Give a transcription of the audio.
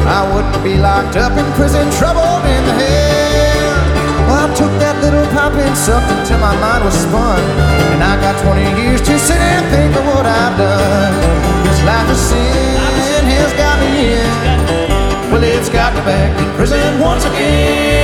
I wouldn't be locked up in prison, troubled in the head. Well, I took that little pop and sucked until my mind was spun, and I got 20 years to sit and think of what I've done. This life of sin has got me in. Well, it's got me back in prison once again.